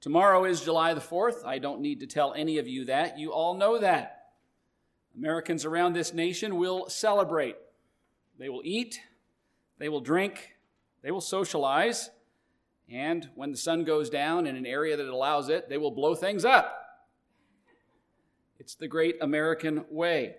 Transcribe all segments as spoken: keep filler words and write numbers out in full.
Tomorrow is July the fourth. I don't need to tell any of you that. You all know that. Americans around this nation will celebrate. They will eat, they will drink, they will socialize, and when the sun goes down in an area that allows it, they will blow things up. It's the great American way.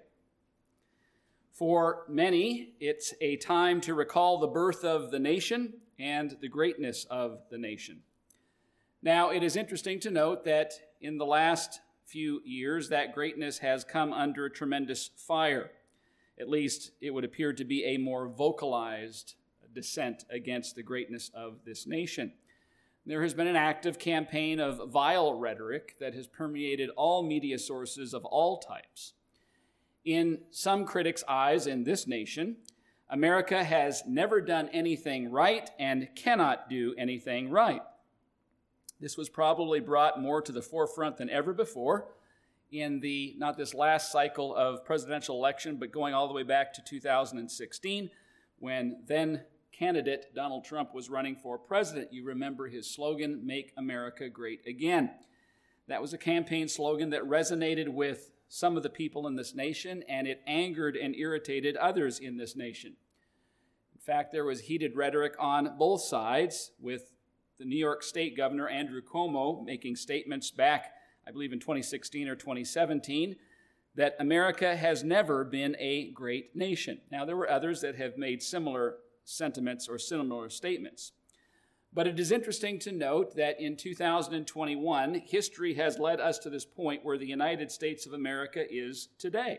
For many, it's a time to recall the birth of the nation and the greatness of the nation. Now, it is interesting to note that in the last few years, that greatness has come under tremendous fire. At least it would appear to be a more vocalized dissent against the greatness of this nation. There has been an active campaign of vile rhetoric that has permeated all media sources of all types. In some critics' eyes in this nation, America has never done anything right and cannot do anything right. This was probably brought more to the forefront than ever before in the, not this last cycle of presidential election, but going all the way back to two thousand sixteen, when then candidate Donald Trump was running for president. You remember his slogan, "Make America Great Again." That was a campaign slogan that resonated with some of the people in this nation, and it angered and irritated others in this nation. In fact, there was heated rhetoric on both sides, with the New York State Governor Andrew Cuomo making statements back, I believe in twenty sixteen or twenty seventeen, that America has never been a great nation. Now, there were others that have made similar sentiments or similar statements. But it is interesting to note that in two thousand twenty-one, history has led us to this point where the United States of America is today.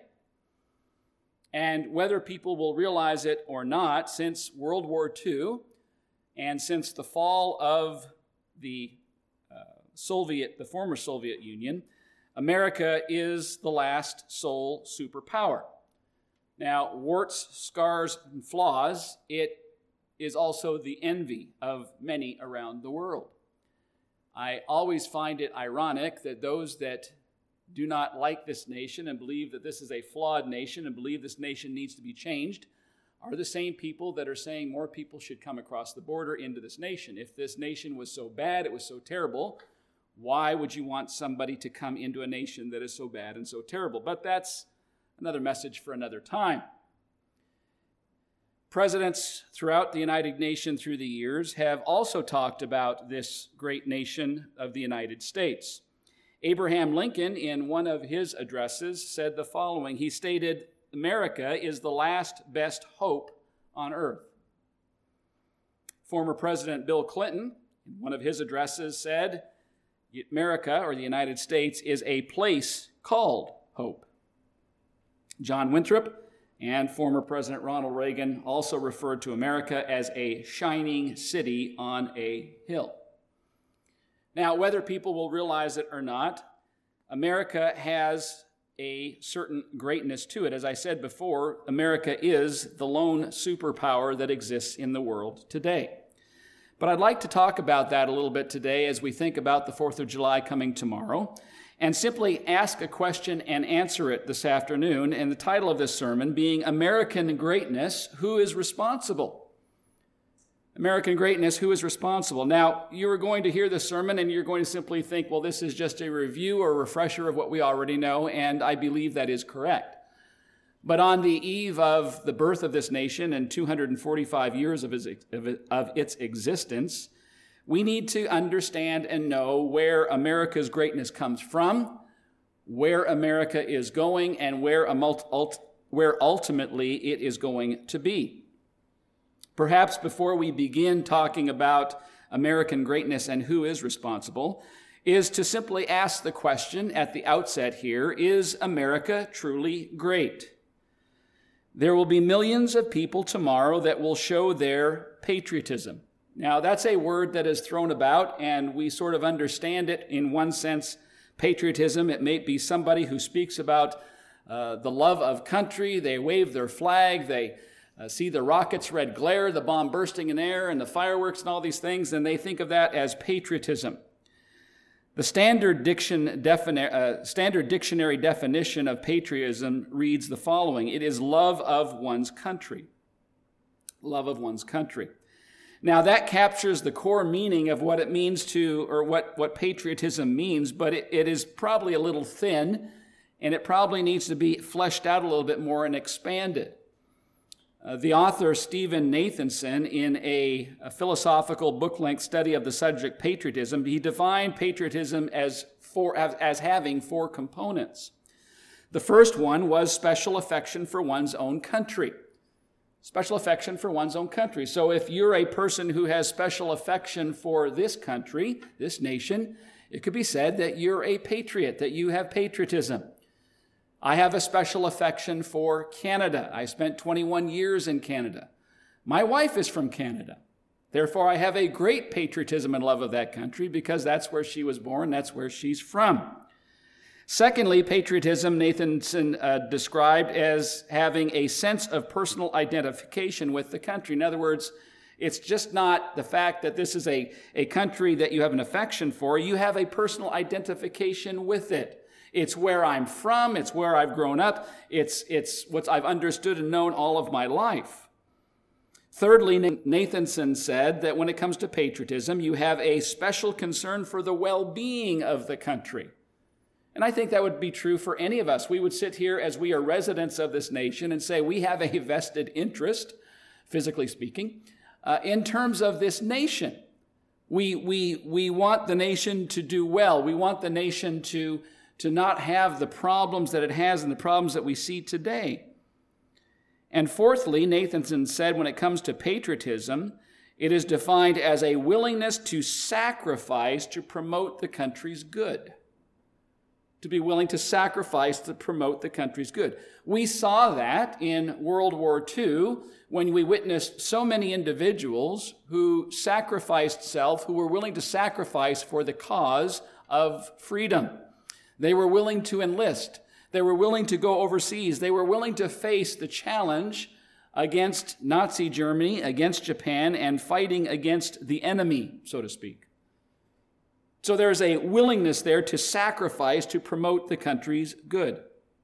And whether people will realize it or not, since World War Two, and since the fall of the uh, Soviet, the former Soviet Union, America is the last sole superpower. Now, warts, scars, and flaws, it is also the envy of many around the world. I always find it ironic that those that do not like this nation and believe that this is a flawed nation and believe this nation needs to be changed are the same people that are saying more people should come across the border into this nation. If this nation was so bad, it was so terrible, why would you want somebody to come into a nation that is so bad and so terrible? But that's another message for another time. Presidents throughout the United Nations through the years have also talked about this great nation of the United States. Abraham Lincoln, in one of his addresses, said the following. He stated, "America is the last best hope on earth." Former President Bill Clinton, in one of his addresses, said, "America, or the United States, is a place called hope." John Winthrop and former President Ronald Reagan also referred to America as a shining city on a hill. Now, whether people will realize it or not, America has a certain greatness to it. As I said before, America is the lone superpower that exists in the world today. But I'd like to talk about that a little bit today as we think about the fourth of July coming tomorrow, and simply ask a question and answer it this afternoon, and the title of this sermon being American Greatness, Who is Responsible? American Greatness, Who is Responsible? Now, you're going to hear this sermon and you're going to simply think, well, this is just a review or refresher of what we already know, and I believe that is correct. But on the eve of the birth of this nation and two hundred forty-five years of its, of its existence, we need to understand and know where America's greatness comes from, where America is going, and where, where ultimately it is going to be. Perhaps before we begin talking about American greatness and who is responsible, is to simply ask the question at the outset here, is America truly great? There will be millions of people tomorrow that will show their patriotism. Now, that's a word that is thrown about, and we sort of understand it in one sense. Patriotism, it may be somebody who speaks about uh, the love of country. They wave their flag, they uh, see the rocket's red glare, the bomb bursting in air, and the fireworks and all these things, and they think of that as patriotism. The standard, diction, defini- uh, standard dictionary definition of patriotism reads the following. It is love of one's country. Love of one's country. Now, that captures the core meaning of what it means to, or what, what patriotism means, but it, it is probably a little thin, and it probably needs to be fleshed out a little bit more and expanded. Uh, the author, Stephen Nathanson, in a, a philosophical book-length study of the subject patriotism, he defined patriotism as, four, as, as having four components. The first one was special affection for one's own country. Special affection for one's own country. So if you're a person who has special affection for this country, this nation, it could be said that you're a patriot, that you have patriotism. I have a special affection for Canada. I spent twenty-one years in Canada. My wife is from Canada. Therefore, I have a great patriotism and love of that country because that's where she was born, that's where she's from. Secondly, patriotism, Nathanson uh, described as having a sense of personal identification with the country. In other words, it's just not the fact that this is a, a country that you have an affection for. You have a personal identification with it. It's where I'm from. It's where I've grown up. It's, it's what I've understood and known all of my life. Thirdly, Nathanson said that when it comes to patriotism, you have a special concern for the well-being of the country. And I think that would be true for any of us. We would sit here as we are residents of this nation and say we have a vested interest, physically speaking, uh, in terms of this nation. We, we, we want the nation to do well. We want the nation to to not have the problems that it has and the problems that we see today. And fourthly, Nathanson said when it comes to patriotism, it is defined as a willingness to sacrifice to promote the country's good. To be willing to sacrifice to promote the country's good. We saw that in World War Two when we witnessed so many individuals who sacrificed self, who were willing to sacrifice for the cause of freedom. They were willing to enlist. They were willing to go overseas. They were willing to face the challenge against Nazi Germany, against Japan, and fighting against the enemy, so to speak. So there's a willingness there to sacrifice to promote the country's good.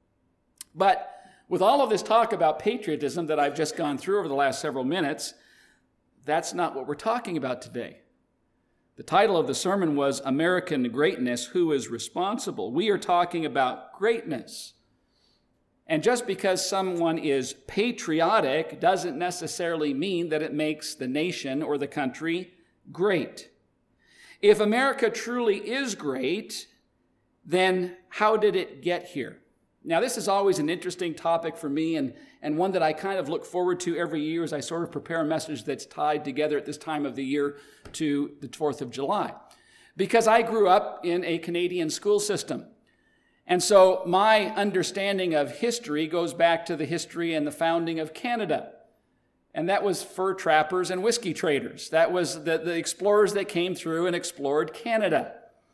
But with all of this talk about patriotism that I've just gone through over the last several minutes, that's not what we're talking about today. The title of the sermon was American Greatness, Who is Responsible? We are talking about greatness. And just because someone is patriotic doesn't necessarily mean that it makes the nation or the country great. If America truly is great, then how did it get here? Now, this is always an interesting topic for me and, and one that I kind of look forward to every year as I sort of prepare a message that's tied together at this time of the year to the fourth of July. Because I grew up in a Canadian school system. And so my understanding of history goes back to the history and the founding of Canada. And that was fur trappers and whiskey traders. That was the, the explorers that came through and explored Canada.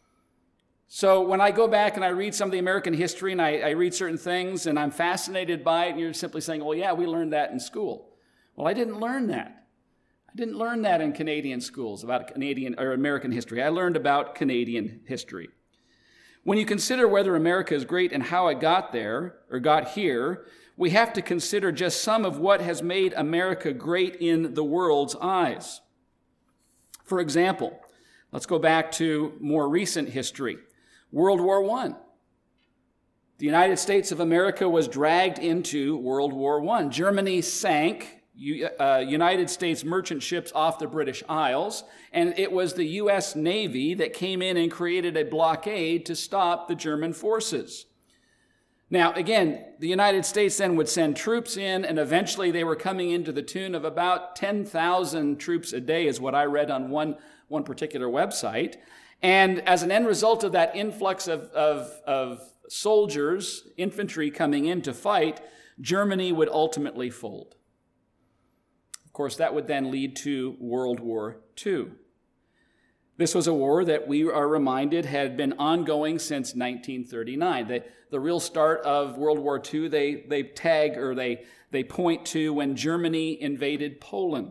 So when I go back and I read some of the American history and I, I read certain things and I'm fascinated by it, and you're simply saying, well, yeah, we learned that in school. Well, I didn't learn that. I didn't learn that in Canadian schools about Canadian or American history. I learned about Canadian history. When you consider whether America is great and how it got there or got here, we have to consider just some of what has made America great in the world's eyes. For example, let's go back to more recent history. World War One. The United States of America was dragged into World War One. Germany sank uh, United States merchant ships off the British Isles, and it was the U S Navy that came in and created a blockade to stop the German forces. Now, again, the United States then would send troops in, and eventually they were coming in to the tune of about ten thousand troops a day, is what I read on one, one particular website. And as an end result of that influx of, of, of soldiers, infantry coming in to fight, Germany would ultimately fold. Of course, that would then lead to World War Two. This was a war that we are reminded had been ongoing since nineteen thirty-nine. The, the real start of World War Two, they, they tag or they, they point to when Germany invaded Poland.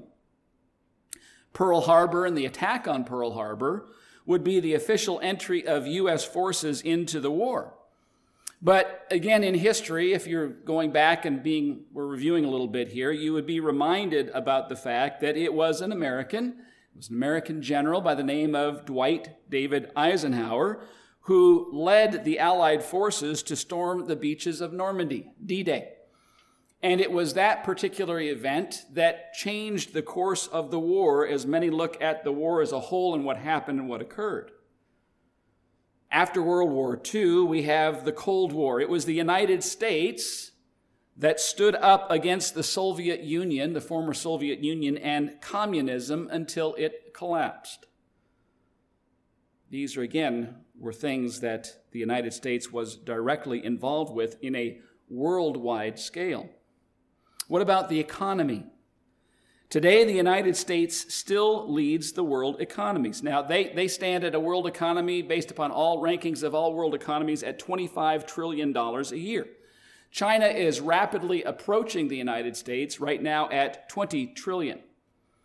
Pearl Harbor and the attack on Pearl Harbor would be the official entry of U S forces into the war. But again, in history, if you're going back and being, we're reviewing a little bit here, you would be reminded about the fact that it was an American It was an American general by the name of Dwight David Eisenhower who led the Allied forces to storm the beaches of Normandy, D-Day. And it was that particular event that changed the course of the war as many look at the war as a whole and what happened and what occurred. After World War Two, we have the Cold War. It was the United States that stood up against the Soviet Union, the former Soviet Union, and communism until it collapsed. These are, again, were things that the United States was directly involved with in a worldwide scale. What about the economy? Today, the United States still leads the world economies. Now, they, they stand at a world economy based upon all rankings of all world economies at twenty-five trillion dollars a year. China is rapidly approaching the United States right now at twenty trillion dollars.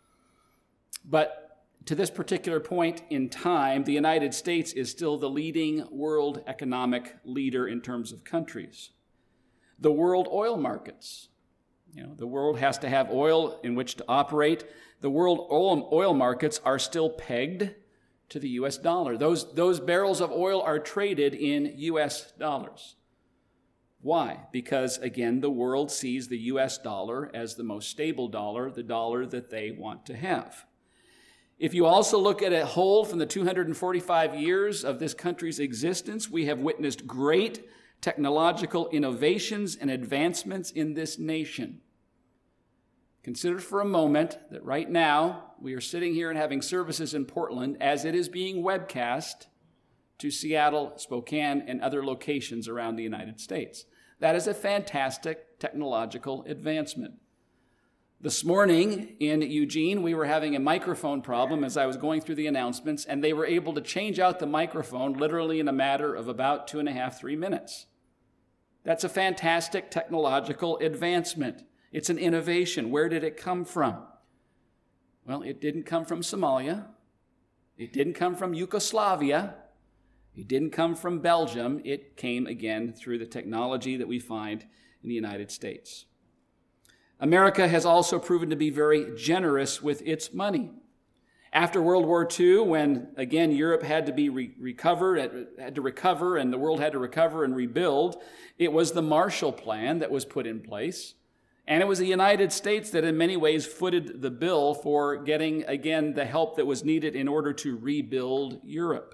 But to this particular point in time, the United States is still the leading world economic leader in terms of countries. The world oil markets. You know, the world has to have oil in which to operate. The world oil, oil markets are still pegged to the U S dollar. Those, those barrels of oil are traded in U S dollars. Why? Because, again, the world sees the U S dollar as the most stable dollar, the dollar that they want to have. If you also look at a whole from the two hundred forty-five years of this country's existence, we have witnessed great technological innovations and advancements in this nation. Consider for a moment that right now we are sitting here and having services in Portland as it is being webcast to Seattle, Spokane, and other locations around the United States. That is a fantastic technological advancement. This morning in Eugene, we were having a microphone problem as I was going through the announcements, and they were able to change out the microphone literally in a matter of about two and a half, three minutes. That's a fantastic technological advancement. It's an innovation. Where did it come from? Well, it didn't come from Somalia. It didn't come from Yugoslavia. It didn't come from Belgium. It came, again, through the technology that we find in the United States. America has also proven to be very generous with its money. After World War Two, when, again, Europe had to be re- recovered, had to recover, and the world had to recover and rebuild, it was the Marshall Plan that was put in place. And it was the United States that in many ways footed the bill for getting, again, the help that was needed in order to rebuild Europe.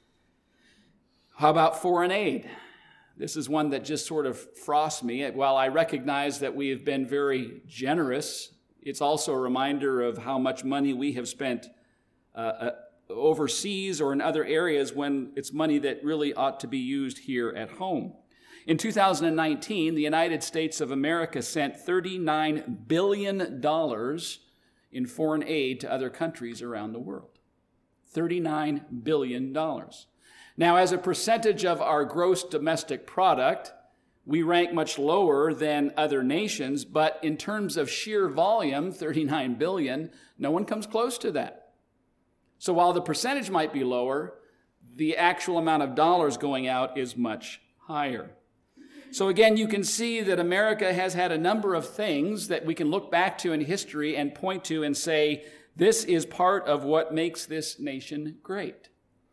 How about foreign aid? This is one that just sort of frosts me. While I recognize that we have been very generous, it's also a reminder of how much money we have spent uh, uh, overseas or in other areas when it's money that really ought to be used here at home. In two thousand nineteen, the United States of America sent thirty-nine billion dollars in foreign aid to other countries around the world. thirty-nine billion dollars. Now, as a percentage of our gross domestic product, we rank much lower than other nations, but in terms of sheer volume, thirty-nine billion dollars, no one comes close to that. So while the percentage might be lower, the actual amount of dollars going out is much higher. So again, you can see that America has had a number of things that we can look back to in history and point to and say, this is part of what makes this nation great.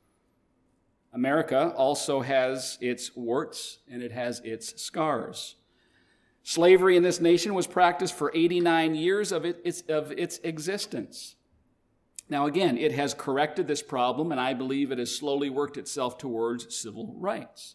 America also has its warts and it has its scars. Slavery in this nation was practiced for eighty-nine years of, it, its, of its existence. Now again, it has corrected this problem, and I believe it has slowly worked itself towards civil rights.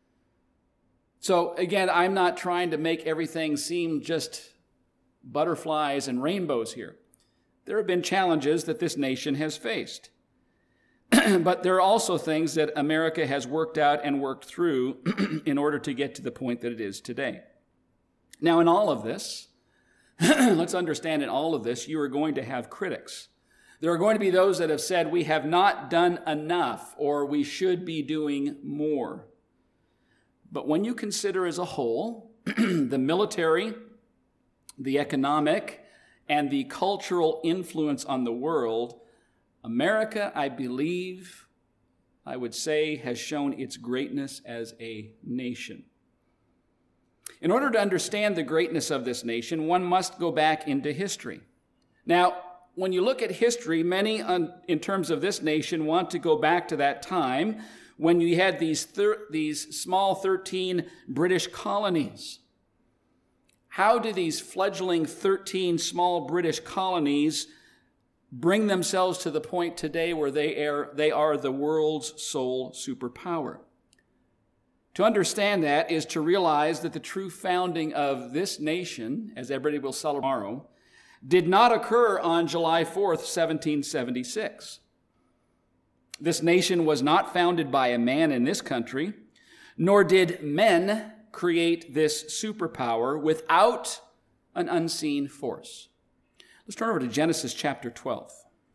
So again, I'm not trying to make everything seem just butterflies and rainbows here. There have been challenges that this nation has faced. But there are also things that America has worked out and worked through in order to get to the point that it is today. Now, in all of this, let's understand in all of this, you are going to have critics. There are going to be those that have said, we have not done enough, or we should be doing more. But when you consider as a whole, the military, the economic, and the cultural influence on the world, America, I believe, I would say, has shown its greatness as a nation. In order to understand the greatness of this nation, one must go back into history. Now, when you look at history, many on, in terms of this nation want to go back to that time when you had these, thir- these small thirteen British colonies. How do these fledgling thirteen small British colonies bring themselves to the point today where they are, they are the world's sole superpower? To understand that is to realize that the true founding of this nation, as everybody will celebrate tomorrow, did not occur on July fourth, seventeen seventy-six. This nation was not founded by a man in this country, nor did men create this superpower without an unseen force. Let's turn over to Genesis chapter twelve.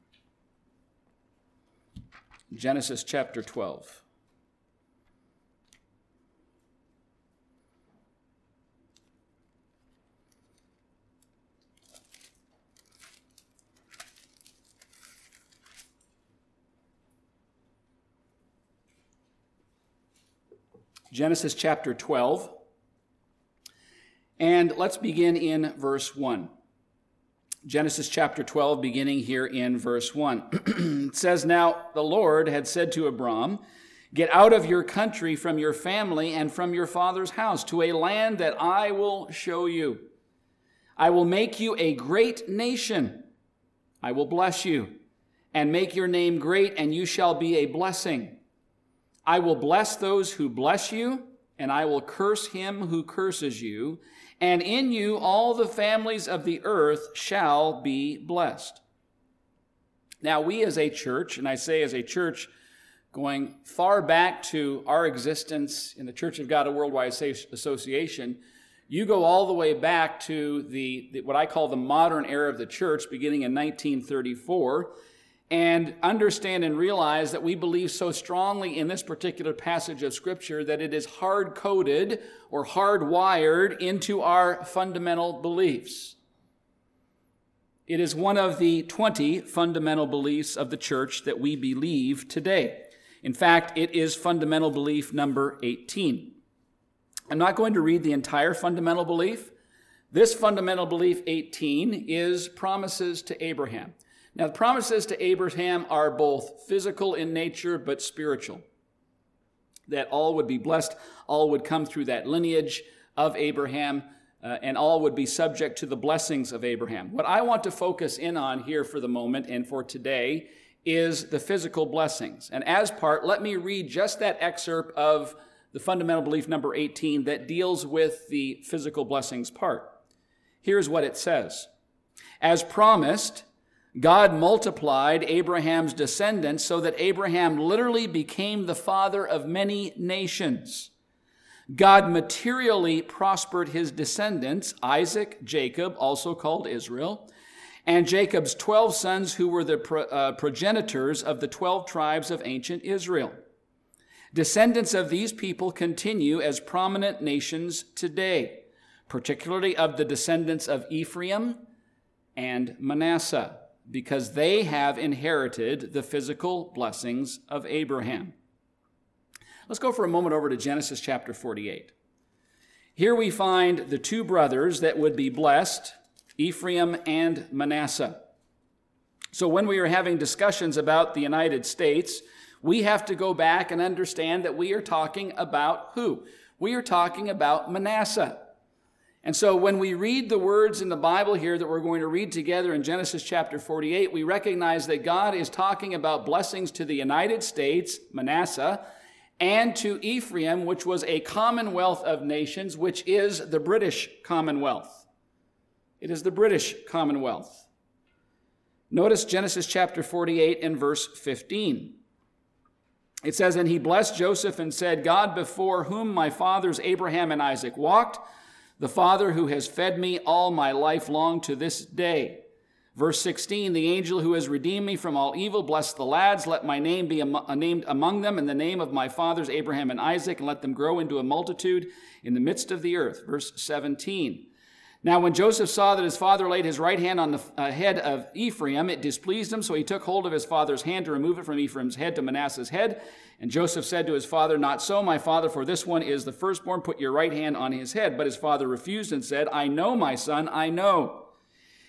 Genesis chapter twelve. Genesis chapter twelve, and let's begin in verse one. Genesis chapter twelve, beginning here in verse one. It says, "Now the Lord had said to Abram, 'Get out of your country, from your family, and from your father's house, to a land that I will show you. I will make you a great nation. I will bless you, and make your name great, and you shall be a blessing. I will bless those who bless you, and I will curse him who curses you, and in you all the families of the earth shall be blessed.'" Now we as a church, and I say as a church going far back to our existence in the Church of God, a Worldwide Association, you go all the way back to the, the what I call the modern era of the church, beginning in nineteen thirty-four, and understand and realize that we believe so strongly in this particular passage of Scripture that it is hard-coded or hardwired into our fundamental beliefs. It is one of the twenty fundamental beliefs of the church that we believe today. In fact, it is fundamental belief number eighteen. I'm not going to read the entire fundamental belief. This fundamental belief eighteen is promises to Abraham. Now, the promises to Abraham are both physical in nature, but spiritual. That all would be blessed, all would come through that lineage of Abraham, uh, and all would be subject to the blessings of Abraham. What I want to focus in on here for the moment and for today is the physical blessings. And as part, let me read just that excerpt of the fundamental belief number eighteen that deals with the physical blessings part. Here's what it says. "As promised, God multiplied Abraham's descendants so that Abraham literally became the father of many nations. God materially prospered his descendants, Isaac, Jacob, also called Israel, and Jacob's twelve sons who were the pro, uh, progenitors of the twelve tribes of ancient Israel. Descendants of these people continue as prominent nations today, particularly of the descendants of Ephraim and Manasseh, because they have inherited the physical blessings of Abraham." Let's go for a moment over to Genesis chapter forty-eight. Here we find the two brothers that would be blessed, Ephraim and Manasseh. So when we are having discussions about the United States, we have to go back and understand that we are talking about who? We are talking about Manasseh. And so when we read the words in the Bible here that we're going to read together in Genesis chapter forty-eight, we recognize that God is talking about blessings to the United States, Manasseh, and to Ephraim, which was a commonwealth of nations, which is the British Commonwealth. It is the British Commonwealth. Notice Genesis chapter forty-eight and verse fifteen. It says, "And he blessed Joseph and said, 'God before whom my fathers Abraham and Isaac walked, the Father who has fed me all my life long to this day.'" Verse sixteen, "The angel who has redeemed me from all evil, bless the lads. Let my name be am- named among them in the name of my fathers Abraham and Isaac, and let them grow into a multitude in the midst of the earth." Verse seventeen, "Now when Joseph saw that his father laid his right hand on the uh, head of Ephraim, it displeased him, so he took hold of his father's hand to remove it from Ephraim's head to Manasseh's head. And Joseph said to his father, 'Not so, my father, for this one is the firstborn. Put your right hand on his head.' But his father refused and said, 'I know, my son, I know.'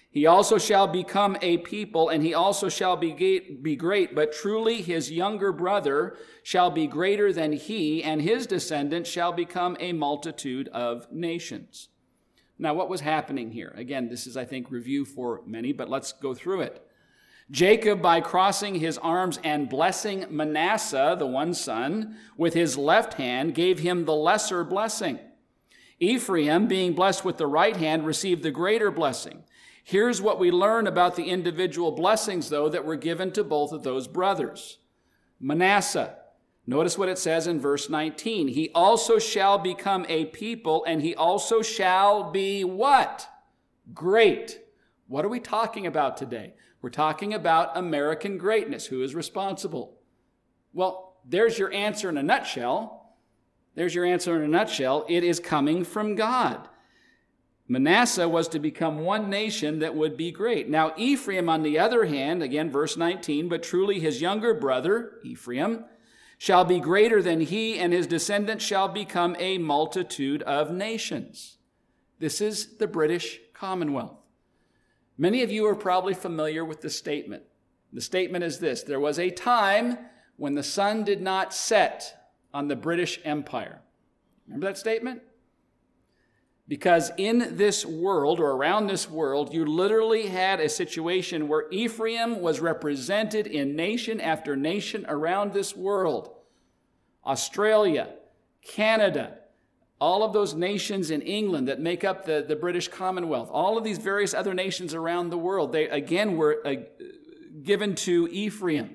He also shall become a people, and he also shall be be great, but truly his younger brother shall be greater than he, and his descendants shall become a multitude of nations. Now, what was happening here? Again, this is, I think, review for many, but let's go through it. Jacob, by crossing his arms and blessing Manasseh, the one son, with his left hand, gave him the lesser blessing. Ephraim, being blessed with the right hand, received the greater blessing. Here's what we learn about the individual blessings, though, that were given to both of those brothers. Manasseh, notice what it says in verse nineteen. He also shall become a people, and he also shall be what? Great. What are we talking about today? We're talking about American greatness. Who is responsible? Well, there's your answer in a nutshell. There's your answer in a nutshell. It is coming from God. Manasseh was to become one nation that would be great. Now, Ephraim, on the other hand, again, verse nineteen, but truly his younger brother, Ephraim, shall be greater than he, and his descendants shall become a multitude of nations. This is the British Commonwealth. Many of you are probably familiar with the statement. The statement is this: there was a time when the sun did not set on the British Empire. Remember that statement? Because in this world, or around this world, you literally had a situation where Ephraim was represented in nation after nation around this world. Australia, Canada, all of those nations in England that make up the, the British Commonwealth, all of these various other nations around the world, they again were uh, given to Ephraim.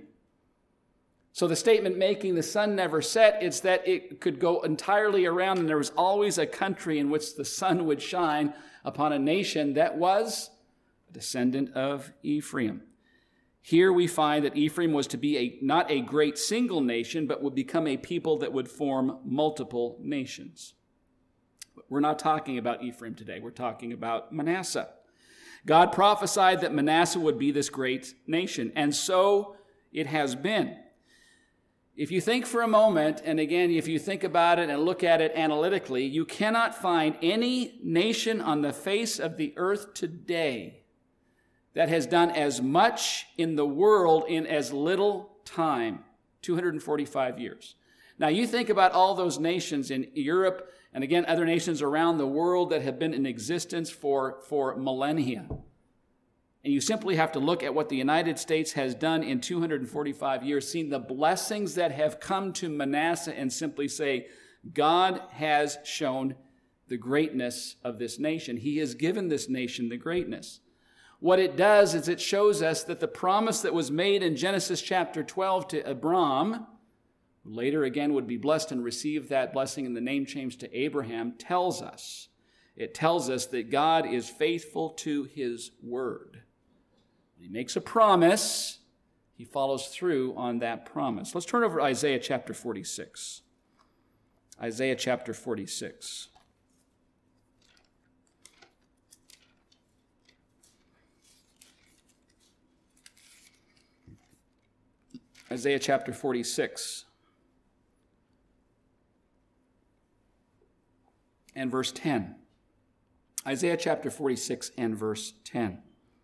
So the statement making the sun never set, it's that it could go entirely around, and there was always a country in which the sun would shine upon a nation that was a descendant of Ephraim. Here we find that Ephraim was to be a not a great single nation, but would become a people that would form multiple nations. But we're not talking about Ephraim today. We're talking about Manasseh. God prophesied that Manasseh would be this great nation, and so it has been. If you think for a moment, and again, if you think about it and look at it analytically, you cannot find any nation on the face of the earth today that has done as much in the world in as little time, two hundred forty-five years. Now, you think about all those nations in Europe, and again, other nations around the world that have been in existence for, for millennia. And you simply have to look at what the United States has done in two hundred forty-five years, seen the blessings that have come to Manasseh, and simply say, God has shown the greatness of this nation. He has given this nation the greatness. What it does is it shows us that the promise that was made in Genesis chapter twelve to Abram, who later again would be blessed and receive that blessing in the name change to Abraham, tells us. It tells us that God is faithful to his word. He makes a promise, he follows through on that promise. Let's turn over to Isaiah chapter forty-six. Isaiah chapter forty-six. Isaiah chapter forty-six and verse ten. Isaiah chapter forty-six and verse ten.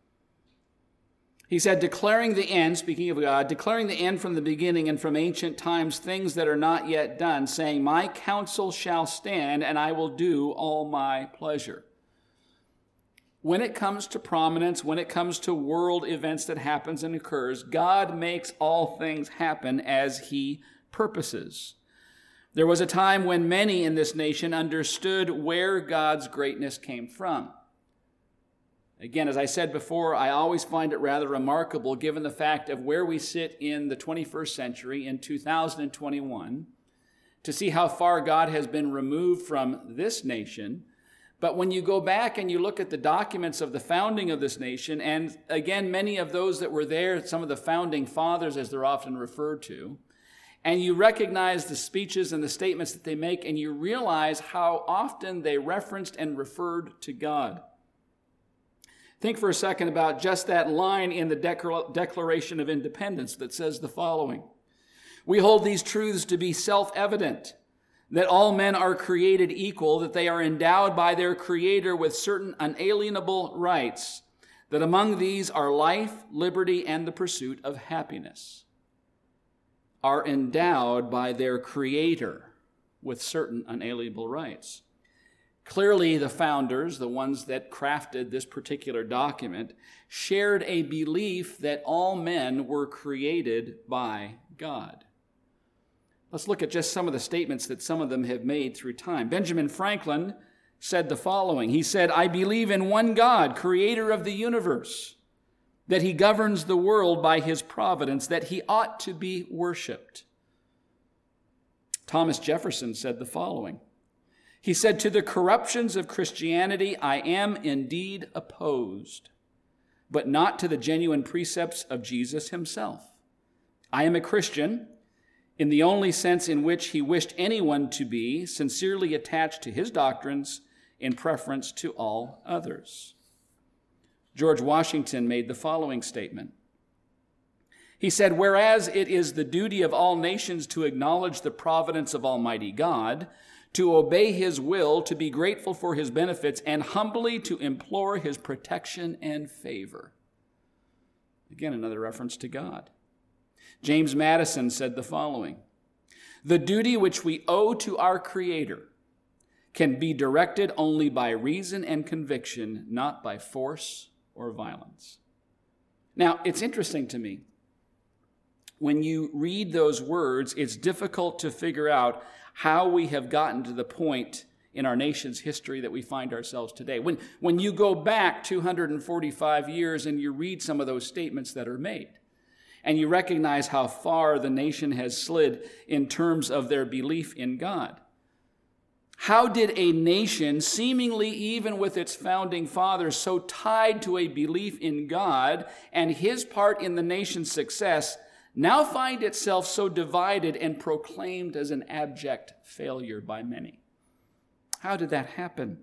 He said, declaring the end, speaking of God, declaring the end from the beginning and from ancient times, things that are not yet done, saying, my counsel shall stand, and I will do all my pleasure. When it comes to prominence, when it comes to world events that happens and occurs, God makes all things happen as he purposes. There was a time when many in this nation understood where God's greatness came from. Again, as I said before, I always find it rather remarkable, given the fact of where we sit in the twenty-first century, in two thousand twenty-one, to see how far God has been removed from this nation. But when you go back and you look at the documents of the founding of this nation, and again, many of those that were there, some of the founding fathers, as they're often referred to, and you recognize the speeches and the statements that they make, and you realize how often they referenced and referred to God. Think for a second about just that line in the Declaration of Independence that says the following. We hold these truths to be self-evident, that all men are created equal, that they are endowed by their Creator with certain unalienable rights, that among these are life, liberty, and the pursuit of happiness, are endowed by their Creator with certain unalienable rights. Clearly, the founders, the ones that crafted this particular document, shared a belief that all men were created by God. Let's look at just some of the statements that some of them have made through time. Benjamin Franklin said the following. He said, "I believe in one God, creator of the universe, that he governs the world by his providence, that he ought to be worshiped." Thomas Jefferson said the following. He said, "To the corruptions of Christianity I am indeed opposed, but not to the genuine precepts of Jesus himself. I am a Christian in the only sense in which he wished anyone to be, sincerely attached to his doctrines in preference to all others." George Washington made the following statement. He said, "Whereas it is the duty of all nations to acknowledge the providence of Almighty God, to obey his will, to be grateful for his benefits, and humbly to implore his protection and favor." Again, another reference to God. James Madison said the following. "The duty which we owe to our Creator can be directed only by reason and conviction, not by force or violence." Now, it's interesting to me. When you read those words, it's difficult to figure out how we have gotten to the point in our nation's history that we find ourselves today. When, when you go back two hundred forty-five years and you read some of those statements that are made, and you recognize how far the nation has slid in terms of their belief in God. How did a nation, seemingly even with its founding fathers, so tied to a belief in God and his part in the nation's success, now find itself so divided and proclaimed as an abject failure by many? How did that happen?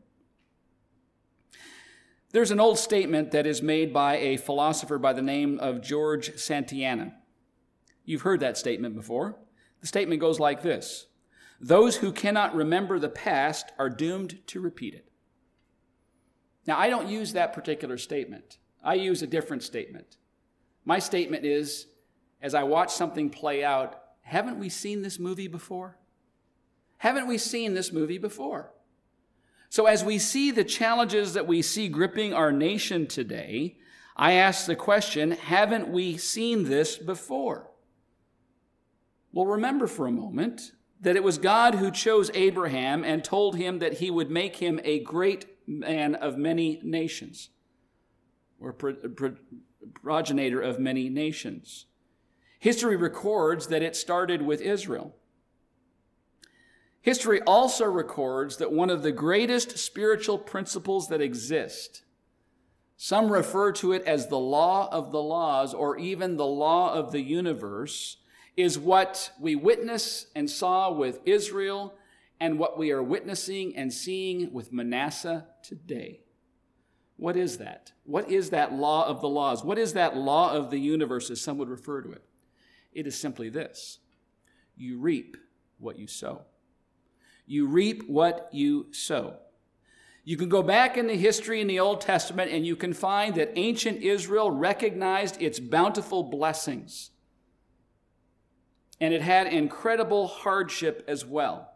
There's an old statement that is made by a philosopher by the name of George Santayana. You've heard that statement before. The statement goes like this: "Those who cannot remember the past are doomed to repeat it." Now, I don't use that particular statement. I use a different statement. My statement is, as I watch something play out, haven't we seen this movie before? Haven't we seen this movie before? So as we see the challenges that we see gripping our nation today, I ask the question, haven't we seen this before? Well, remember for a moment that it was God who chose Abraham and told him that he would make him a great man of many nations, or pro- pro- progenitor of many nations. History records that it started with Israel. History also records that one of the greatest spiritual principles that exist, some refer to it as the law of the laws or even the law of the universe, is what we witness and saw with Israel and what we are witnessing and seeing with Manasseh today. What is that? What is that law of the laws? What is that law of the universe, as some would refer to it? It is simply this: you reap what you sow. You reap what you sow. You can go back in the history in the Old Testament and you can find that ancient Israel recognized its bountiful blessings. And it had incredible hardship as well.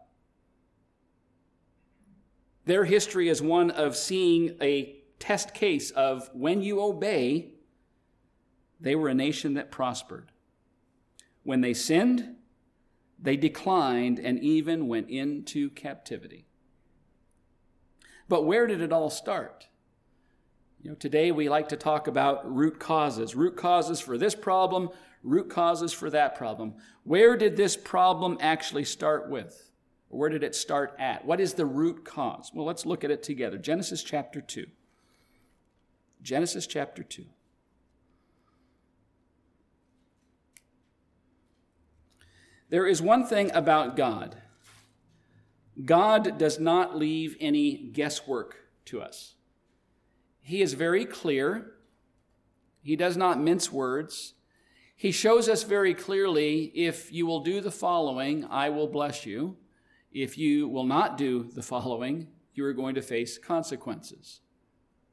Their history is one of seeing a test case of when you obey, they were a nation that prospered. When they sinned, they declined and even went into captivity. But where did it all start? You know, today we like to talk about root causes. Root causes for this problem, root causes for that problem. Where did this problem actually start with? Or where did it start at? What is the root cause? Well, let's look at it together. Genesis chapter two. Genesis chapter two. There is one thing about God. God does not leave any guesswork to us. He is very clear. He does not mince words. He shows us very clearly, if you will do the following, I will bless you. If you will not do the following, you are going to face consequences.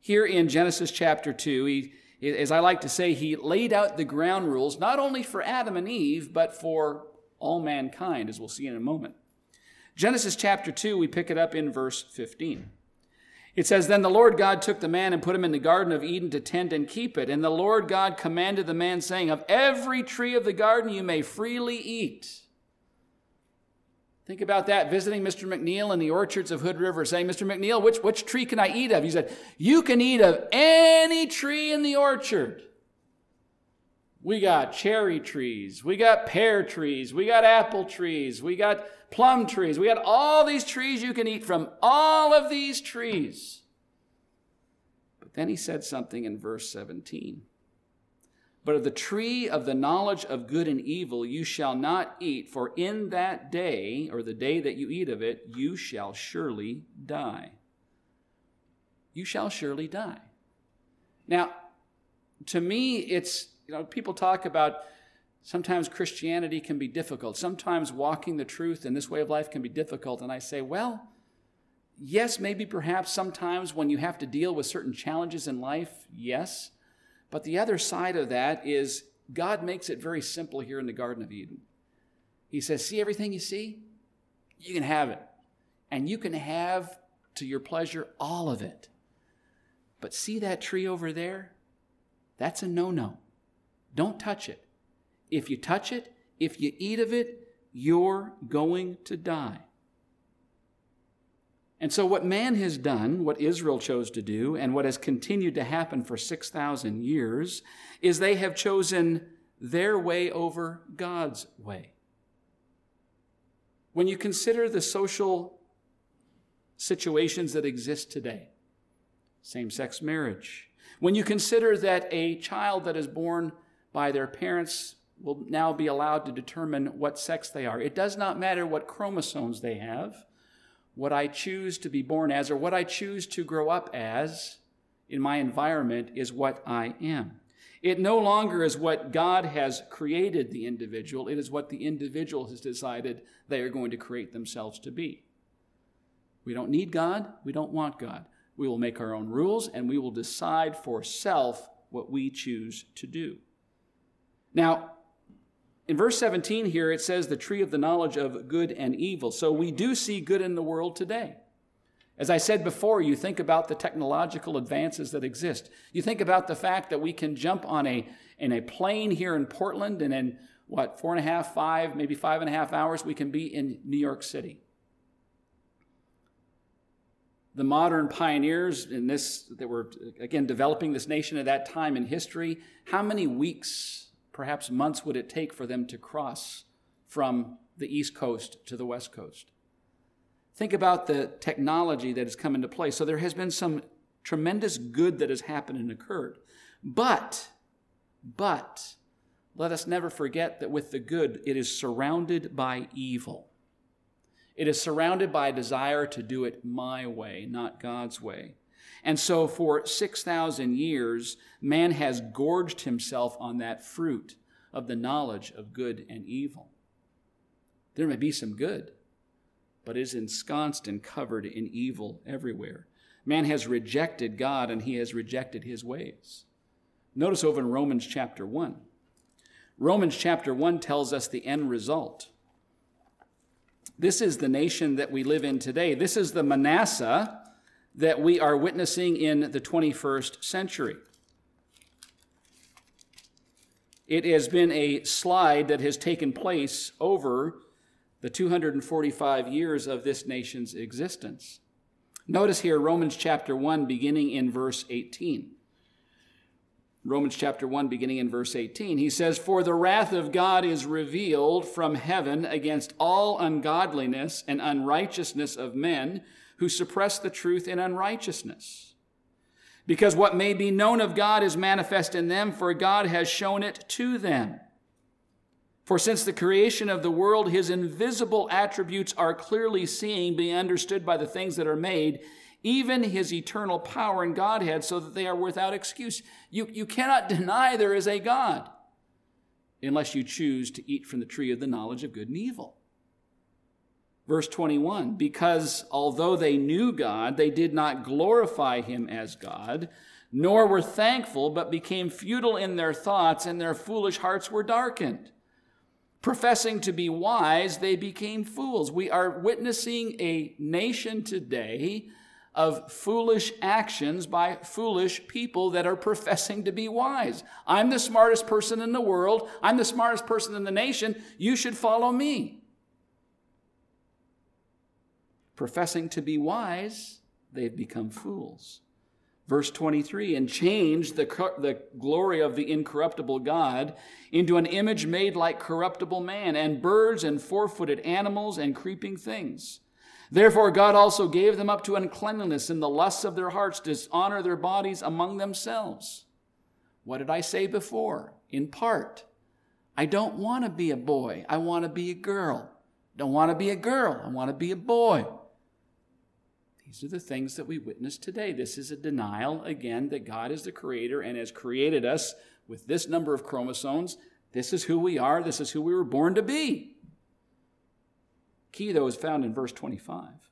Here in Genesis chapter two, he, as I like to say, he laid out the ground rules, not only for Adam and Eve, but for all mankind, as we'll see in a moment. Genesis chapter two, we pick it up in verse fifteen. It says, "Then the Lord God took the man and put him in the Garden of Eden to tend and keep it. And the Lord God commanded the man, saying, of every tree of the garden you may freely eat." Think about that, visiting Mister McNeil in the orchards of Hood River, saying, "Mister McNeil, which, which tree can I eat of?" He said, "You can eat of any tree in the orchard." We got cherry trees, we got pear trees, we got apple trees, we got plum trees, we got all these trees you can eat from, all of these trees. But then he said something in verse seventeen. "But of the tree of the knowledge of good and evil you shall not eat, for in that day, or the day that you eat of it, you shall surely die." You shall surely die. Now, to me, it's, you know, people talk about sometimes Christianity can be difficult. Sometimes walking the truth in this way of life can be difficult. And I say, well, yes, maybe perhaps sometimes when you have to deal with certain challenges in life, yes. But the other side of that is God makes it very simple here in the Garden of Eden. He says, see everything you see? You can have it. And you can have to your pleasure all of it. But see that tree over there? That's a no-no. Don't touch it. If you touch it, if you eat of it, you're going to die. And so what man has done, what Israel chose to do, and what has continued to happen for six thousand years, is they have chosen their way over God's way. When you consider the social situations that exist today, same-sex marriage, when you consider that a child that is born by their parents will now be allowed to determine what sex they are. It does not matter what chromosomes they have. What I choose to be born as, or what I choose to grow up as in my environment, is what I am. It no longer is what God has created the individual. It is what the individual has decided they are going to create themselves to be. We don't need God. We don't want God. We will make our own rules, and we will decide for self what we choose to do. Now, in verse seventeen here, it says the tree of the knowledge of good and evil. So we do see good in the world today. As I said before, you think about the technological advances that exist. You think about the fact that we can jump on a, in a plane here in Portland, and in, what, four and a half, five, maybe five and a half hours, we can be in New York City. The modern pioneers in this, that were, again, developing this nation at that time in history, how many weeks, perhaps months, would it take for them to cross from the East Coast to the West Coast? Think about the technology that has come into play. So there has been some tremendous good that has happened and occurred. But, but, let us never forget that with the good, it is surrounded by evil. It is surrounded by a desire to do it my way, not God's way. And so for six thousand years, man has gorged himself on that fruit of the knowledge of good and evil. There may be some good, but it is ensconced and covered in evil everywhere. Man has rejected God, and he has rejected his ways. Notice over in Romans chapter one. Romans chapter one tells us the end result. This is the nation that we live in today. This is the Manasseh that we are witnessing in the twenty-first century. It has been a slide that has taken place over the two hundred forty-five years of this nation's existence. Notice here Romans chapter one, beginning in verse eighteen. Romans chapter one, beginning in verse eighteen, he says, "For the wrath of God is revealed from heaven against all ungodliness and unrighteousness of men who suppress the truth in unrighteousness. Because what may be known of God is manifest in them, for God has shown it to them. For since the creation of the world, his invisible attributes are clearly seen, being understood by the things that are made, even his eternal power and Godhead, so that they are without excuse." You, you cannot deny there is a God unless you choose to eat from the tree of the knowledge of good and evil. Verse twenty-one, because although they knew God, they did not glorify him as God, nor were thankful, but became futile in their thoughts, and their foolish hearts were darkened. Professing to be wise, they became fools. We are witnessing a nation today of foolish actions by foolish people that are professing to be wise. I'm the smartest person in the world. I'm the smartest person in the nation. You should follow me. Professing to be wise, they've become fools. Verse twenty-three, and changed the, the glory of the incorruptible God into an image made like corruptible man, and birds and four-footed animals and creeping things. Therefore God also gave them up to uncleanness in the lusts of their hearts, to dishonor their bodies among themselves. What did I say before? In part, I don't want to be a boy. I want to be a girl. Don't want to be a girl. I want to be a boy. These are the things that we witness today. This is a denial, again, that God is the creator and has created us with this number of chromosomes. This is who we are. This is who we were born to be. Key, though, is found in verse twenty-five.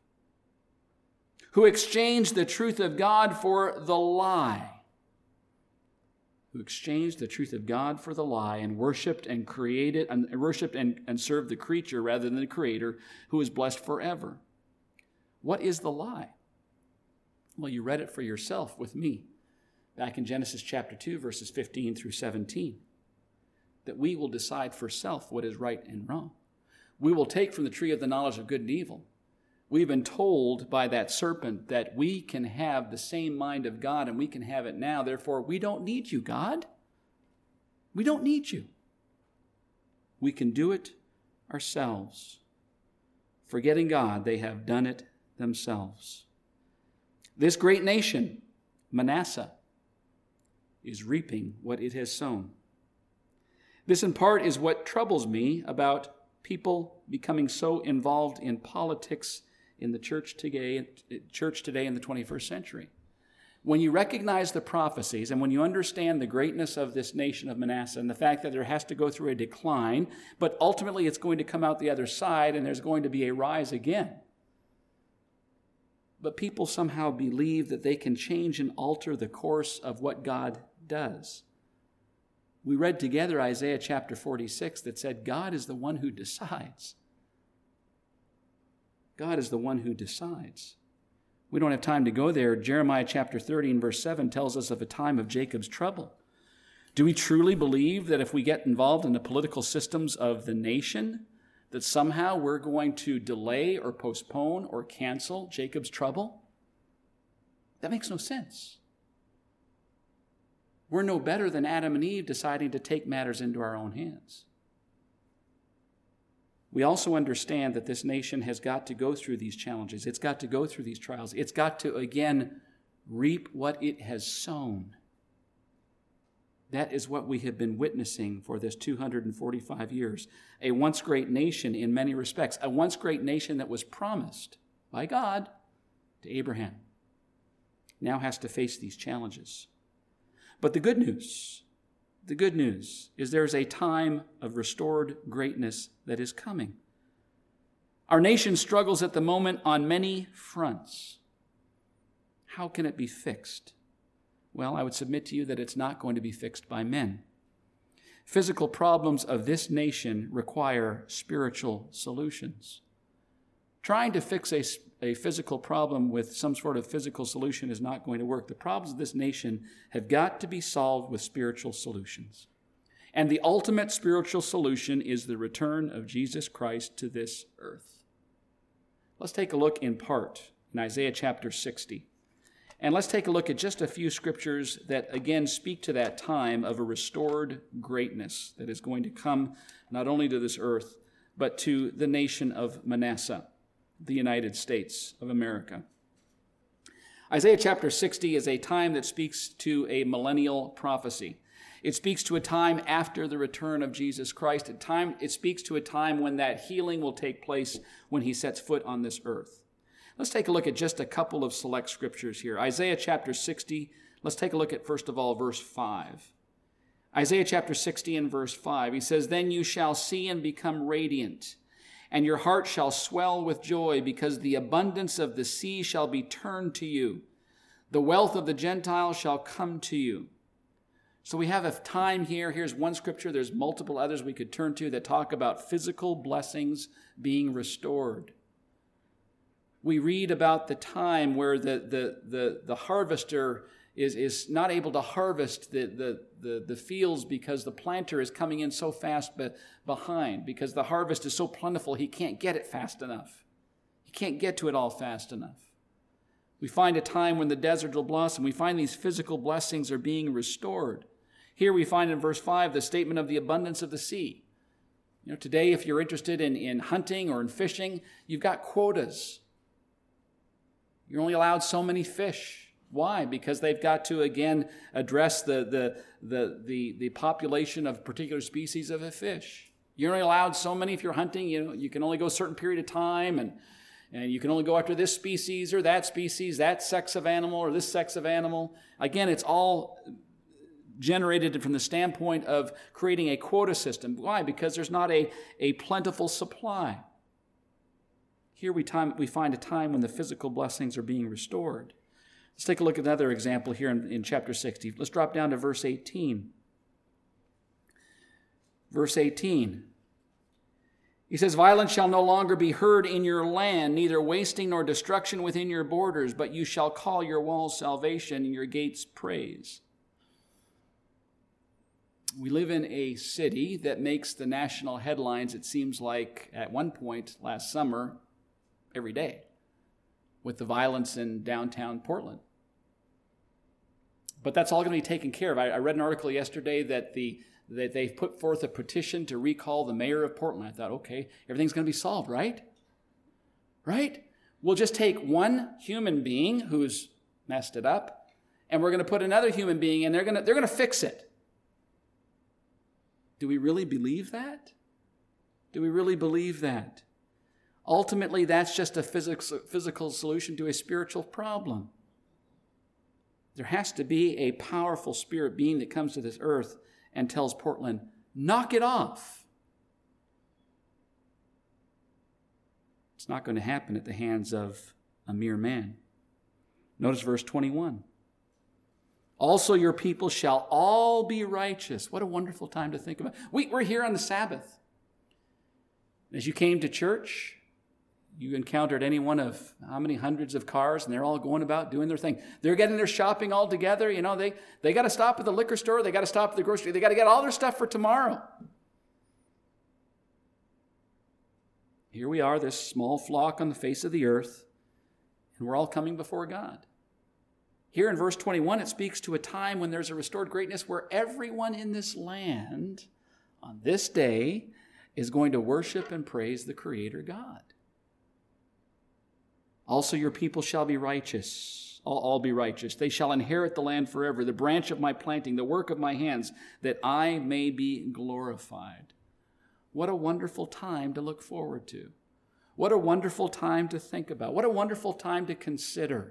Who exchanged the truth of God for the lie. Who exchanged the truth of God for the lie and worshiped and created and worshiped and, and served the creature rather than the creator, who is blessed forever. What is the lie? Well, you read it for yourself with me back in Genesis chapter two, verses fifteen through seventeen. That we will decide for self what is right and wrong. We will take from the tree of the knowledge of good and evil. We've been told by that serpent that we can have the same mind of God, and we can have it now. Therefore, we don't need you, God. We don't need you. We can do it ourselves. Forgetting God, they have done it themselves. This great nation, Manasseh, is reaping what it has sown. This in part is what troubles me about people becoming so involved in politics in the church today, church today in the twenty-first century. When you recognize the prophecies and when you understand the greatness of this nation of Manasseh and the fact that there has to go through a decline, but ultimately it's going to come out the other side and there's going to be a rise again. But people somehow believe that they can change and alter the course of what God does. We read together Isaiah chapter forty-six that said God is the one who decides. God is the one who decides. We don't have time to go there. Jeremiah chapter thirty and verse seven tells us of a time of Jacob's trouble. Do we truly believe that if we get involved in the political systems of the nation, that somehow we're going to delay or postpone or cancel Jacob's trouble? That makes no sense. We're no better than Adam and Eve deciding to take matters into our own hands. We also understand that this nation has got to go through these challenges. It's got to go through these trials. It's got to, again, reap what it has sown. That is what we have been witnessing for this two hundred forty-five years. A once great nation in many respects. A once great nation that was promised by God to Abraham. Now has to face these challenges. But the good news, the good news is there's a time of restored greatness that is coming. Our nation struggles at the moment on many fronts. How can it be fixed? Well, I would submit to you that it's not going to be fixed by men. Physical problems of this nation require spiritual solutions. Trying to fix a, a physical problem with some sort of physical solution is not going to work. The problems of this nation have got to be solved with spiritual solutions. And the ultimate spiritual solution is the return of Jesus Christ to this earth. Let's take a look in part in Isaiah chapter sixty. And let's take a look at just a few scriptures that, again, speak to that time of a restored greatness that is going to come not only to this earth, but to the nation of Manasseh, the United States of America. Isaiah chapter sixty is a time that speaks to a millennial prophecy. It speaks to a time after the return of Jesus Christ. At time, it speaks to a time when that healing will take place when he sets foot on this earth. Let's take a look at just a couple of select scriptures here. Isaiah chapter sixty, let's take a look at, first of all, verse five. Isaiah chapter sixty and verse five, he says, "Then you shall see and become radiant, and your heart shall swell with joy, because the abundance of the sea shall be turned to you. The wealth of the Gentiles shall come to you. So we have a time here. Here's one scripture. There's multiple others we could turn to that talk about physical blessings being restored. We read about the time where the, the, the, the harvester is, is not able to harvest the, the, the, the fields because the planter is coming in so fast be, behind, because the harvest is so plentiful he can't get it fast enough. He can't get to it all fast enough. We find a time when the desert will blossom. We find these physical blessings are being restored. Here we find in verse five the statement of the abundance of the sea. You know, today if you're interested in, in hunting or in fishing, you've got quotas. You're only allowed so many fish. Why? Because they've got to, again, address the, the, the, the, the population of particular species of a fish. You're only allowed so many if you're hunting. You know, you can only go a certain period of time, and, and you can only go after this species or that species, that sex of animal or this sex of animal. Again, it's all generated from the standpoint of creating a quota system. Why? Because there's not a, a plentiful supply. Here we, time, we find a time when the physical blessings are being restored. Let's take a look at another example here in, in chapter sixty. Let's drop down to verse eighteen. Verse eighteen. He says, violence shall no longer be heard in your land, neither wasting nor destruction within your borders, but you shall call your walls salvation and your gates praise. We live in a city that makes the national headlines, it seems like, at one point last summer, every day, with the violence in downtown Portland. But that's all going to be taken care of. I, I read an article yesterday that the that they've put forth a petition to recall the mayor of Portland. I thought, okay, everything's going to be solved, right? Right? We'll just take one human being who's messed it up, and we're going to put another human being in. They're going to they're going to fix it. Do we really believe that? Do we really believe that? Ultimately, that's just a physical, physical solution to a spiritual problem. There has to be a powerful spirit being that comes to this earth and tells Portland, knock it off. It's not going to happen at the hands of a mere man. Notice verse twenty-one. Also your people shall all be righteous. What a wonderful time to think about. We, we're here on the Sabbath. As you came to church, you encountered any one of how many hundreds of cars, and they're all going about doing their thing. They're getting their shopping all together. You know, they, they got to stop at the liquor store. They got to stop at the grocery. They got to get all their stuff for tomorrow. Here we are, this small flock on the face of the earth, and we're all coming before God. Here in verse twenty-one, it speaks to a time when there's a restored greatness where everyone in this land on this day is going to worship and praise the Creator God. Also your people shall be righteous, all, all be righteous. They shall inherit the land forever, the branch of my planting, the work of my hands, that I may be glorified. What a wonderful time to look forward to. What a wonderful time to think about. What a wonderful time to consider.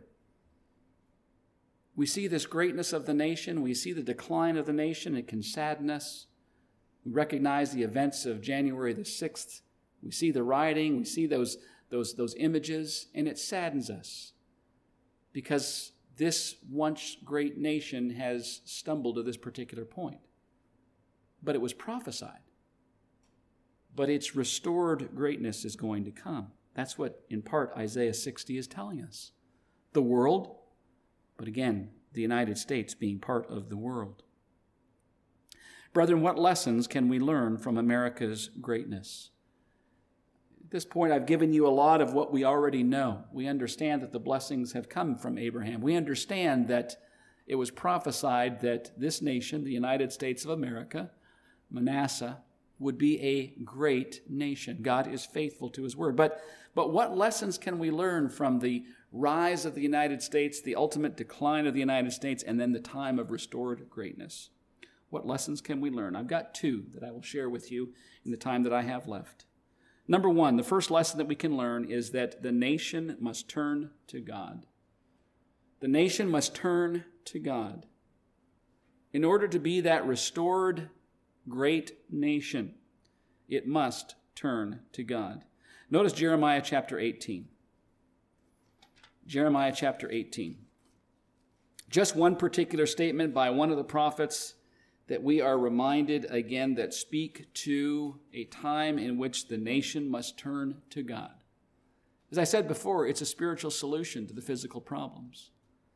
We see this greatness of the nation. We see the decline of the nation. It can sadden us. We recognize the events of January the sixth. We see the rioting. We see those Those, those images, and it saddens us because this once great nation has stumbled to this particular point. But it was prophesied. But its restored greatness is going to come. That's what, in part, Isaiah sixty is telling us. The world, but again, the United States being part of the world. Brethren, what lessons can we learn from America's greatness? At this point, I've given you a lot of what we already know. We understand that the blessings have come from Abraham. We understand that it was prophesied that this nation, the United States of America, Manasseh, would be a great nation. God is faithful to his word. But, but what lessons can we learn from the rise of the United States, the ultimate decline of the United States, and then the time of restored greatness? What lessons can we learn? I've got two that I will share with you in the time that I have left. Number one, the first lesson that we can learn is that the nation must turn to God. The nation must turn to God. In order to be that restored great nation, it must turn to God. Notice Jeremiah chapter eighteen. Jeremiah chapter eighteen. Just one particular statement by one of the prophets that we are reminded again that speak to a time in which the nation must turn to God. As I said before, it's a spiritual solution to the physical problems.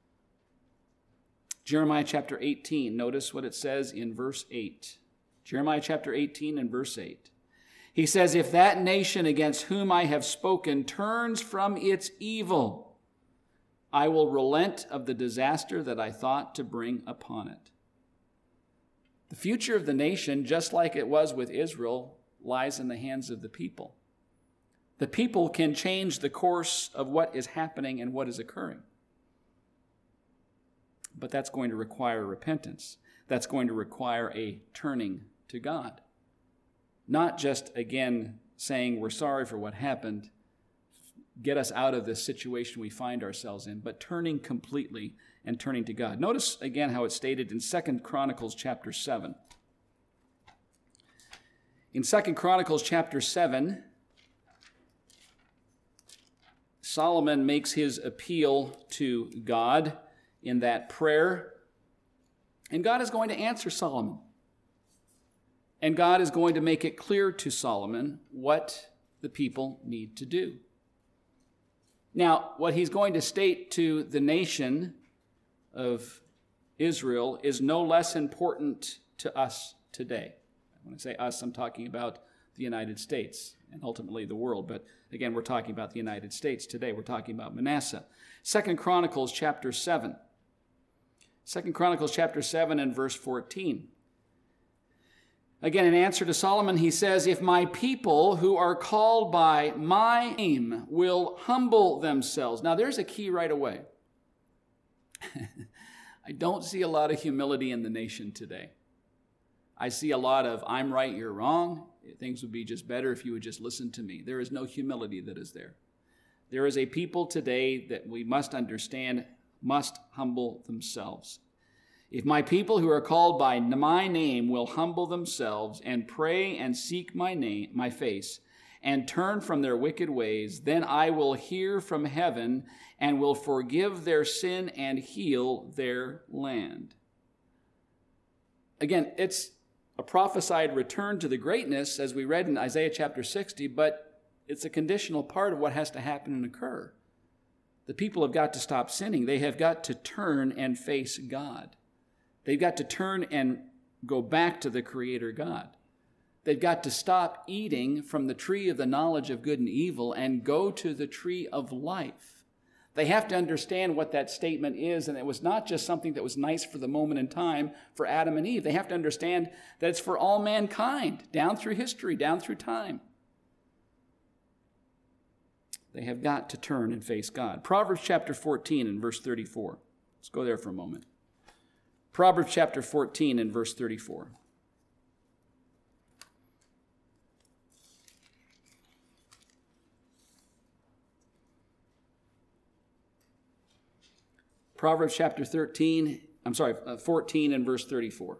Jeremiah chapter eighteen, notice what it says in verse eight. Jeremiah chapter eighteen and verse eight. He says, if that nation against whom I have spoken turns from its evil, I will relent of the disaster that I thought to bring upon it. The future of the nation, just like it was with Israel, lies in the hands of the people. The people can change the course of what is happening and what is occurring. But that's going to require repentance. That's going to require a turning to God. Not just, again, saying we're sorry for what happened, get us out of this situation we find ourselves in, but turning completely and turning to God. Notice again how it's stated in Second Chronicles chapter seven. In Second Chronicles chapter seven, Solomon makes his appeal to God in that prayer, and God is going to answer Solomon. And God is going to make it clear to Solomon what the people need to do. Now, what he's going to state to the nation of Israel is no less important to us today. When I say us, I'm talking about the United States and ultimately the world. But again, we're talking about the United States today. We're talking about Manasseh. Second Chronicles chapter seven. Second Chronicles chapter seven and verse fourteen. Again, in answer to Solomon, he says, if my people who are called by my name will humble themselves. Now, there's a key right away. I don't see a lot of humility in the nation today. I see a lot of, I'm right, you're wrong. Things would be just better if you would just listen to me. There is no humility that is there. There is a people today that we must understand must humble themselves. If my people who are called by my name will humble themselves and pray and seek my name, my face, and turn from their wicked ways, then I will hear from heaven and will forgive their sin and heal their land. Again, it's a prophesied return to the greatness, as we read in Isaiah chapter sixty, but it's a conditional part of what has to happen and occur. The people have got to stop sinning. They have got to turn and face God. They've got to turn and go back to the Creator God. They've got to stop eating from the tree of the knowledge of good and evil and go to the tree of life. They have to understand what that statement is, and it was not just something that was nice for the moment in time for Adam and Eve. They have to understand that it's for all mankind, down through history, down through time. They have got to turn and face God. Proverbs chapter fourteen and verse thirty-four. Let's go there for a moment. Proverbs chapter fourteen and verse thirty-four. Proverbs chapter thirteen, I'm sorry, uh, fourteen and verse thirty-four.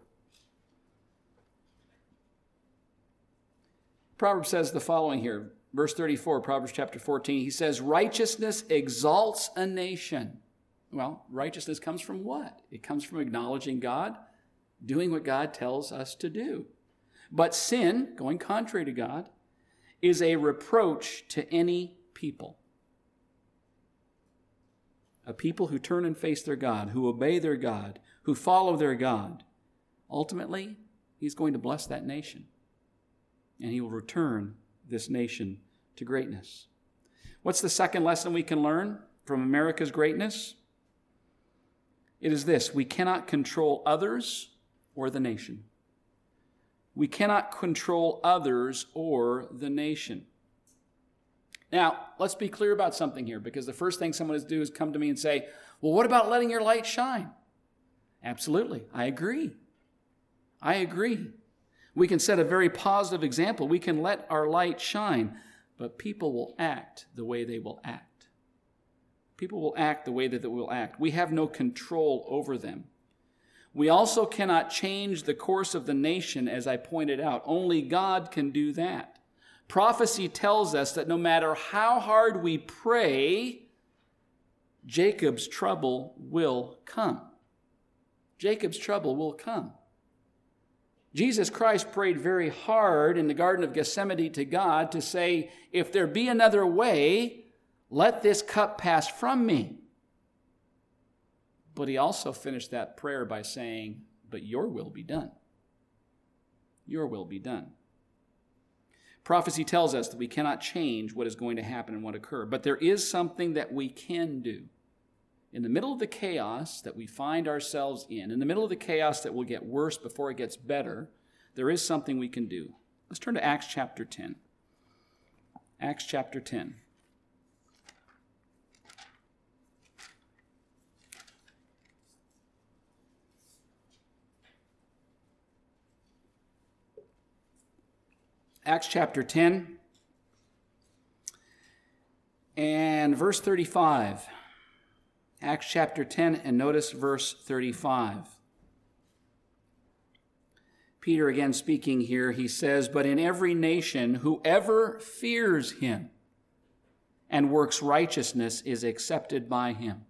Proverbs says the following here, verse thirty-four, Proverbs chapter fourteen, he says, righteousness exalts a nation. Well, righteousness comes from what? It comes from acknowledging God, doing what God tells us to do. But sin, going contrary to God, is a reproach to any people. A people who turn and face their God, who obey their God, who follow their God. Ultimately, he's going to bless that nation. And he will return this nation to greatness. What's the second lesson we can learn from America's greatness? It is this: we cannot control others or the nation. We cannot control others or the nation. Now, let's be clear about something here, because the first thing someone is to do is come to me and say, well, what about letting your light shine? Absolutely. I agree. I agree. We can set a very positive example. We can let our light shine, but people will act the way they will act. People will act the way that they will act. We have no control over them. We also cannot change the course of the nation, as I pointed out. Only God can do that. Prophecy tells us that no matter how hard we pray, Jacob's trouble will come. Jacob's trouble will come. Jesus Christ prayed very hard in the Garden of Gethsemane to God to say, if there be another way, let this cup pass from me. But he also finished that prayer by saying, but your will be done. Your will be done. Prophecy tells us that we cannot change what is going to happen and what occur, but there is something that we can do. In the middle of the chaos that we find ourselves in, in the middle of the chaos that will get worse before it gets better, there is something we can do. Let's turn to Acts chapter ten. Acts chapter ten. Acts chapter ten and verse thirty-five. Acts chapter ten, and notice verse thirty-five. Peter again speaking here, he says, but in every nation, whoever fears him and works righteousness is accepted by him.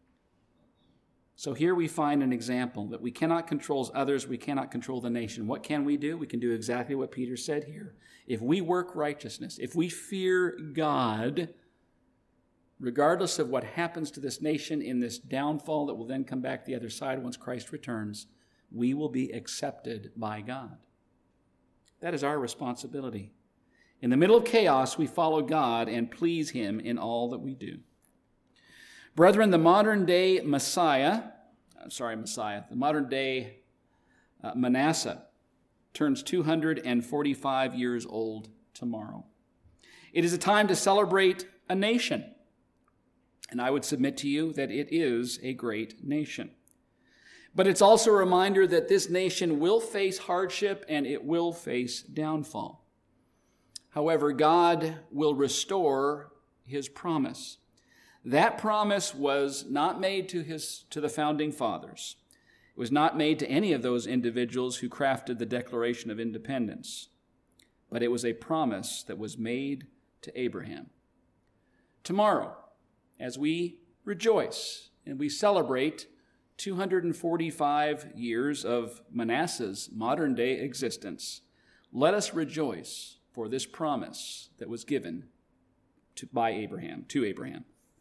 So here we find an example that we cannot control others, we cannot control the nation. What can we do? We can do exactly what Peter said here. If we work righteousness, if we fear God, regardless of what happens to this nation in this downfall that will then come back the other side once Christ returns, we will be accepted by God. That is our responsibility. In the middle of chaos, we follow God and please him in all that we do. Brethren, the modern day Messiah, I'm sorry, Messiah, the modern day uh, Manasseh turns two hundred forty-five years old tomorrow. It is a time to celebrate a nation. And I would submit to you that it is a great nation. But it's also a reminder that this nation will face hardship and it will face downfall. However, God will restore his promise. That promise was not made to his to the founding fathers. It was not made to any of those individuals who crafted the Declaration of Independence. But it was a promise that was made to Abraham. Tomorrow, as we rejoice and we celebrate two hundred forty-five years of Manasseh's modern-day existence, let us rejoice for this promise that was given to, by Abraham, to Abraham.